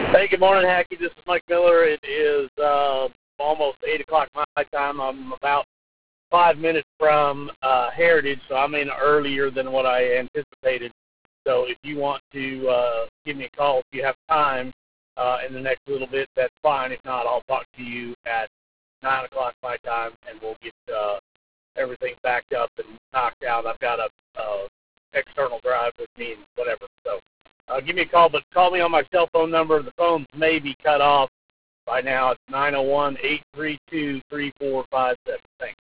Hey, good morning, Hacky. This is Mike Miller. It is almost 8 o'clock my time. I'm about 5 minutes from Heritage, so I'm in earlier than what I anticipated. So if you want to give me a call if you have time in the next little bit, that's fine. If not, I'll talk to you at 9 o'clock my time, and we'll get everything backed up and knocked out. I've got a external drive with me and whatever. So give me a call, but call me on my cell phone number. The phones may be cut off by now. It's 901-832-3457. Thanks.